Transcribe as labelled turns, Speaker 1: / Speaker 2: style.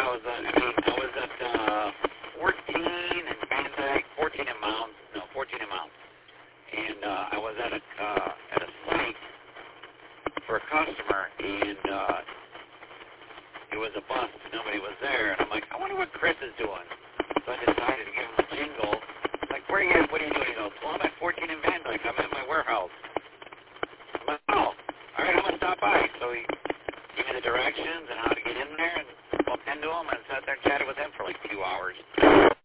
Speaker 1: was at 14 in Van Dyke, 14 in Mounds, no, 14 in Mounds. And I was at a site for a customer, and it was a bust. Nobody was there. And I'm like, I wonder what Chris is doing. So I decided to give him a jingle. Like, where are you at? What are you doing? He goes, well, I'm at 14 in Van Dyke. I'm at my warehouse. I'm like, oh, all right, I'm going to stop by. So he gave me the directions and how to get in there, and bumped into him and sat there and chatted with him for like 2 hours.